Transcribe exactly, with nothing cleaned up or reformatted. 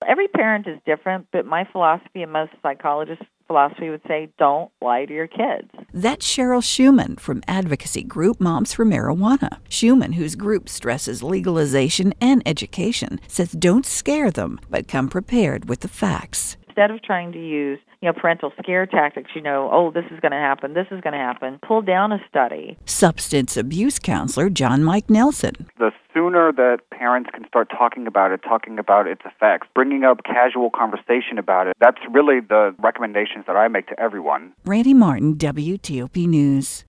every parent is different, but my philosophy and most psychologists' philosophy would say, don't lie to your kids. That's Cheryl Schumann from advocacy group Moms for Marijuana. Schumann, whose group stresses legalization and education, says don't scare them, but come prepared with the facts. Instead of trying to use, you know, parental scare tactics, you know, oh, this is going to happen, this is going to happen, pull down a study. Substance abuse counselor John Mike Nelson. The sooner that parents can start talking about it, talking about its effects, bringing up casual conversation about it, that's really the recommendations that I make to everyone. Randy Martin, W T O P News.